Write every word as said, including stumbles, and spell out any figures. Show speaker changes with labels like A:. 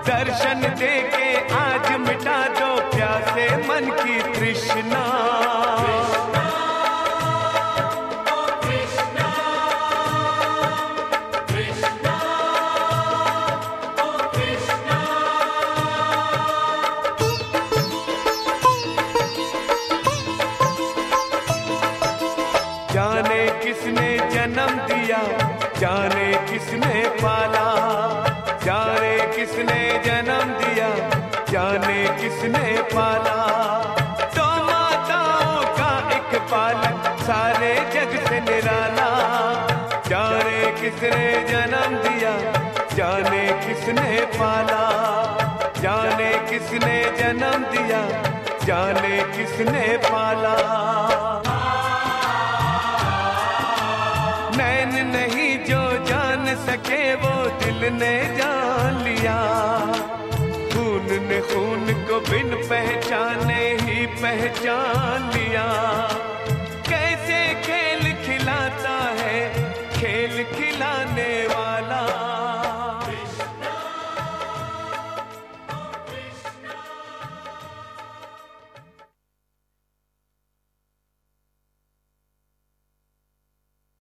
A: दर्शन देके आज मिटा दो प्यासे मन की तृष्णा। जाने किसने जन्म दिया, जाने किसने पाला, जाने किसने जन्म दिया, जाने किसने पाला। तो माताओं का एक पालक सारे जग से निराला। जाने किसने जन्म दिया, जाने किसने पाला, जाने किसने जन्म दिया, जाने किसने पाला। नैन नहीं जो जान सके वो दिल ने जान लिया। खून ने खून को बिन पहचाने ही पहचान लिया।